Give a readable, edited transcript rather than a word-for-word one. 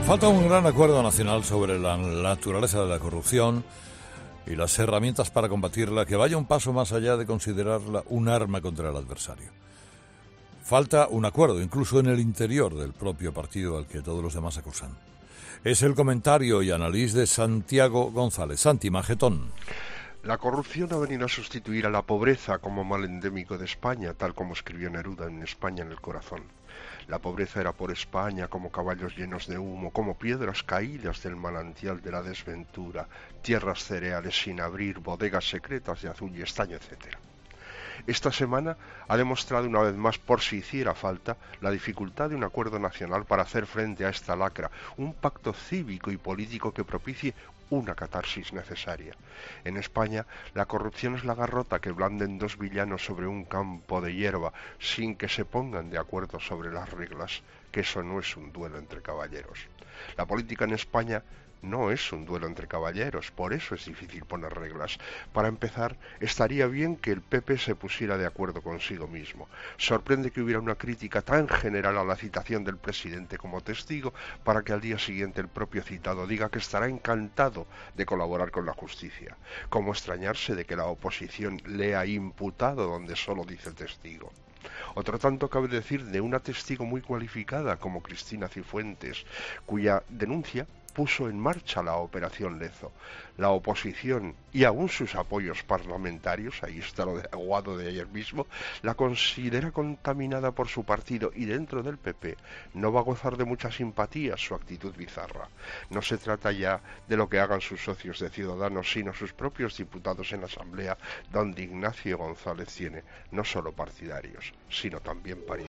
Falta un gran acuerdo nacional sobre la naturaleza de la corrupción y las herramientas para combatirla que vaya un paso más allá de considerarla un arma contra el adversario. Falta un acuerdo, incluso en el interior del propio partido al que todos los demás acusan. Es el comentario y análisis de Santiago González. Santi, majetón. La corrupción ha venido a sustituir a la pobreza como mal endémico de España, tal como escribió Neruda en España en el corazón. La pobreza era por España como caballos llenos de humo, como piedras caídas del manantial de la desventura, tierras cereales sin abrir, bodegas secretas de azul y estaño, etc. Esta semana ha demostrado una vez más, por si hiciera falta, la dificultad de un acuerdo nacional para hacer frente a esta lacra, un pacto cívico y político que propicie una catarsis necesaria. En España, la corrupción es la garrota que blanden dos villanos sobre un campo de hierba sin que se pongan de acuerdo sobre las reglas, que eso no es un duelo entre caballeros. La política en España no es un duelo entre caballeros, por eso es difícil poner reglas. Para empezar, estaría bien que el PP se pusiera de acuerdo consigo mismo. Sorprende que hubiera una crítica tan general a la citación del presidente como testigo para que al día siguiente el propio citado diga que estará encantado de colaborar con la justicia. ¿Cómo extrañarse de que la oposición lea imputado donde solo dice testigo? Otro tanto cabe decir de una testigo muy cualificada como Cristina Cifuentes, cuya denuncia puso en marcha la Operación Lezo. La oposición y aún sus apoyos parlamentarios, ahí está lo de Aguado de ayer mismo, la considera contaminada por su partido y dentro del PP no va a gozar de mucha simpatía su actitud bizarra. No se trata ya de lo que hagan sus socios de Ciudadanos, sino sus propios diputados en la Asamblea, donde Ignacio González tiene no solo partidarios, sino también parientes.